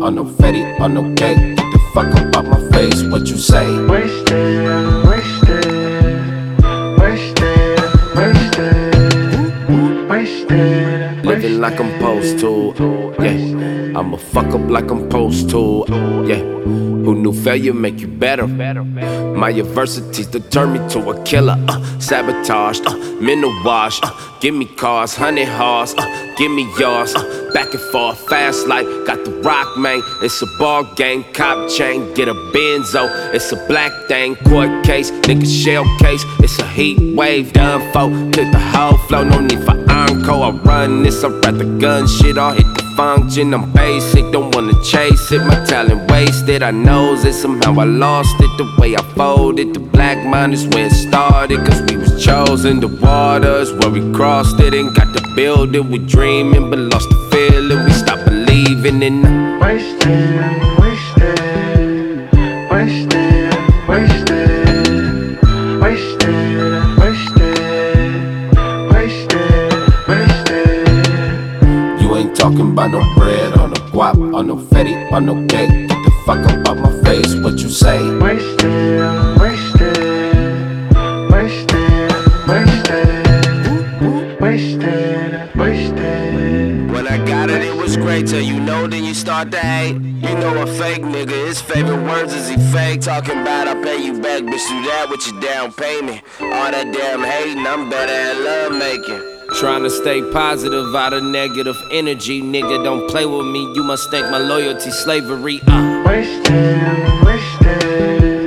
on no Fetty, on no cake. Get the fuck up out my face, what you say? Wasted, wasted, wasted, wasted. Living like I'm supposed to, yeah. I'ma fuck up like I'm supposed to, yeah. Who knew failure make you better? My adversities deterred me to a killer. Sabotage, mental wash. Give me cars, 100 horse. Give me yours. Back and forth, fast life. Got the rock, man. It's a ball game, cop chain. Get a benzo. It's a black thing, court case. Nigga shell case. It's a heat wave, done for. Took the whole flow, no need for encore. I run this, I'd rather gun shit or hit the function. I'm basic, don't wanna chase it. My talent wasted, I knows it. Somehow I lost it, the way I folded. The black mind is where it started, cause we was chosen. The waters where we crossed it and got to build it. We dreaming, but lost the feeling. We stopped believing in the wasted, wasted, wasted, wasted, wasted, wasted, wasted. You ain't talking about no bread, on no guap, on no Fetty, on no cake. Get the fuck up out my face, what you say? Wasted, wasted, wasted, wasted, wasted, wasted. When I got it, it was great. Till you know, then you start to hate. You know a fake nigga, his favorite words is he fake. Talking about I pay you back, bitch, do that with your down payment. All that damn hating, I'm better at love making. Trying to stay positive out of negative energy. Nigga, don't play with me, you must think my loyalty slavery. Wasted, wasted.